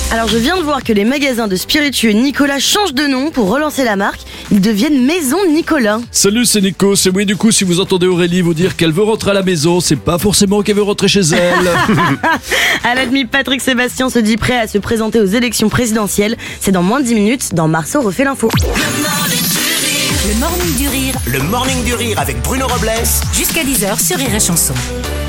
Alors je viens de voir que les magasins de spiritueux Nicolas changent de nom pour relancer la marque. Ils deviennent Maison Nicolas. Salut, c'est Nico. C'est oui, du coup, si vous entendez Aurélie vous dire qu'elle veut rentrer à la maison, c'est pas forcément qu'elle veut rentrer chez elle. À la demi, Patrick Sébastien se dit prêt à se présenter aux élections présidentielles. C'est dans moins de 10 minutes, dans Marceau refait l'info. Le morning du rire. Le morning du rire avec Bruno Robles Jusqu'à 10h sur Rire et Chanson.